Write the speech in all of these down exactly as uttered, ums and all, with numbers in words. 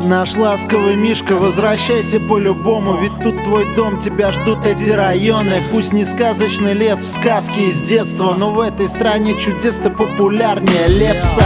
Наш ласковый Мишка, возвращайся по-любому, ведь тут твой дом, тебя ждут эти районы. Пусть не сказочный лес в сказке из детства, но в этой стране чудес-то популярнее Лепса.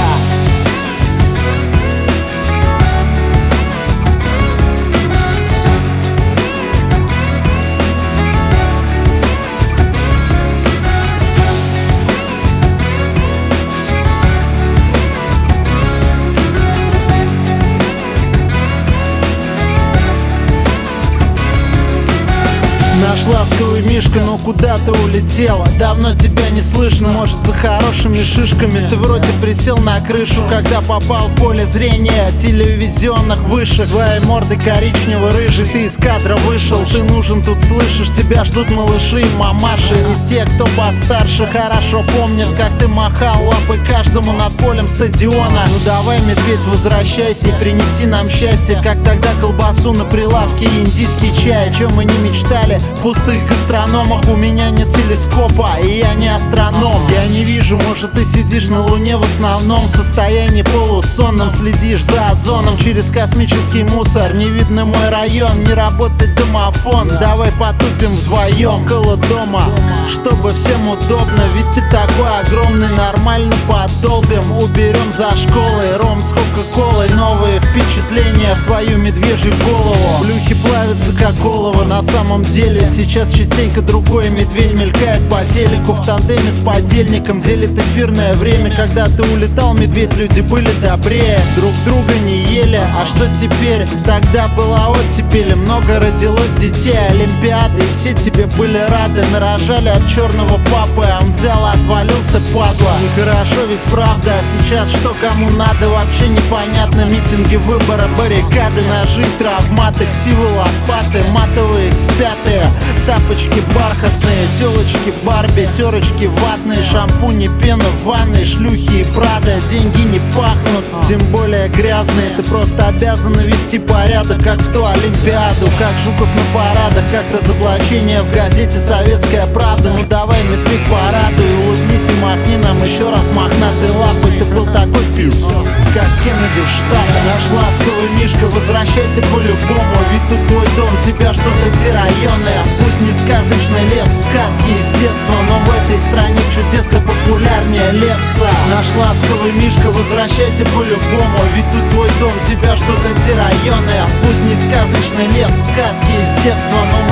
Наш ласковый Мишка, но куда ты улетела? Давно тебя не слышно, может за хорошими шишками. Ты вроде присел на крышу, когда попал в поле зрения телевизионных вышек. Своей мордой коричнево-рыжий ты из кадра вышел. Ты нужен тут, слышишь, тебя ждут малыши и мамаши. И те, кто постарше, хорошо помнят, как ты махал лапой каждому над полем стадиона. Ну давай, медведь, возвращайся и принеси нам счастье, как тогда колбасу на прилавке и индийский чай. О чем мы не мечтали в пустых гастрономах. У меня нет телескопа, и я не астроном. Я не вижу, может, ты сидишь на Луне в основном состоянии полусонном. Следишь за озоном через космический мусор. Не видно мой район, не работает домофон. Давай потупим вдвоем около дома, чтобы всем удобно. Ведь ты такой огромный, нормально подолбим. Уберем за школой ром с кока-колой. Новые впечатления в твою медвежью голову. Блюхи плавятся как олово на самом деле. Сейчас частенько другой медведь мелькает по телеку в тандеме с подельником. Делит эфирное время. Когда ты улетал, медведь, люди были добрее, друг друга не ели. А что теперь? Тогда была оттепель, много родилось детей, олимпиады, и все тебе были рады. Нарожали от черного папы, а он взял и отвалился, падла. Нехорошо ведь правда, а сейчас что кому надо, вообще непонятно. Митинги, выборы, баррикады, ножи, травматы, ксивы, лопаты, матовые экспяты, тапочки бархатные, телочки Барби, терочки ватные, шампуни, пена в ванной, шлюхи и Прада. Деньги не пахнут, тем более грязные. Ты просто обязан вести порядок, как в ту олимпиаду. Как Жуков на парадах, как разоблачение в газете «Советская правда». Ну давай, медведь, порадуй, улыбнись и махни нам еще раз мохнатой лапой. Ты был такой пиз, как Кеннеди в Штатах. Наш ласковый Мишка, возвращайся по-любому, ведь тут твой дом, тебя ждут эти районы. Пусть не сказочный лес в сказке из детства, но в этой стране чудес-то популярнее Лепса. Наш ласковый Мишка, возвращайся по-любому, ведь тут твой дом, тебя ждут эти районы. Пусть не сказочный лес в сказке из детства, но